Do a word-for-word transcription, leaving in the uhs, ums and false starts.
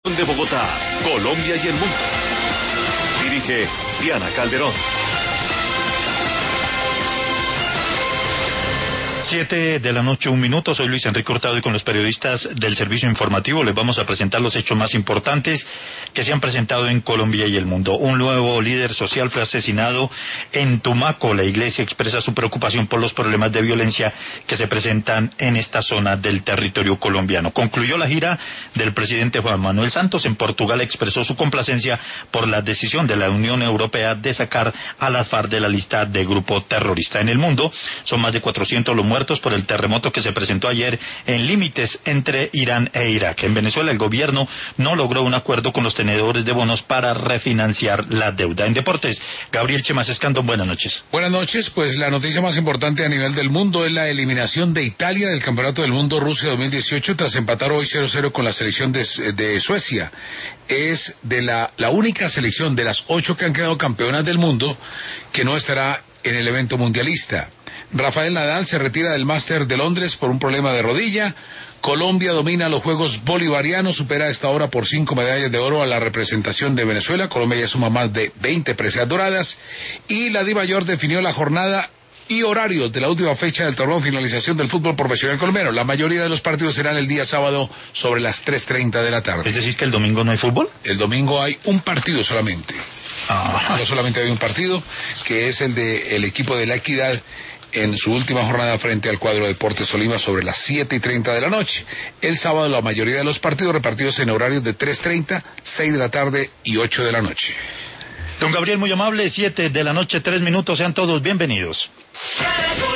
De Bogotá, Colombia y el mundo. Dirige Diana Calderón. Siete de la noche, un minuto. Soy Luis Enrique Hurtado y con los periodistas del servicio informativo les vamos a presentar los hechos más importantes que se han presentado en Colombia y el mundo. Un nuevo líder social fue asesinado en Tumaco. La iglesia expresa su preocupación por los problemas de violencia que se presentan en esta zona del territorio colombiano. Concluyó la gira del presidente Juan Manuel Santos en Portugal. Expresó su complacencia por la decisión de la Unión Europea de sacar a las FARC de la lista de grupo terrorista. En el mundo son más de cuatrocientos los muertos por el terremoto que se presentó ayer en límites entre Irán e Irak. En Venezuela el gobierno no logró un acuerdo con los tenedores de bonos para refinanciar la deuda. En deportes, Gabriel Chemas Escandón, buenas noches. Buenas noches, pues la noticia más importante a nivel del mundo es la eliminación de Italia del Campeonato del Mundo Rusia dos mil dieciocho tras empatar hoy cero cero con la selección de, de Suecia. Es de la, la única selección de las ocho que han quedado campeonas del mundo que no estará en el evento mundialista. Rafael Nadal se retira del Máster de Londres por un problema de rodilla. Colombia domina los Juegos Bolivarianos, supera a esta hora por cinco medallas de oro a la representación de Venezuela. Colombia ya suma más de veinte preseas doradas. Y la DIMAYOR definió la jornada y horarios de la última fecha del torneo de finalización del fútbol profesional colombiano. La mayoría de los partidos serán el día sábado sobre las tres treinta de la tarde. ¿Es decir que el domingo no hay fútbol? El domingo hay un partido solamente. Ah. No solamente hay un partido, que es el de el equipo de La Equidad en su última jornada frente al cuadro Deportes Tolima sobre las siete y treinta de la noche. El sábado la mayoría de los partidos repartidos en horarios de tres treinta, seis de la tarde y ocho de la noche. Don Gabriel, muy amable, siete de la noche, tres minutos, sean todos bienvenidos.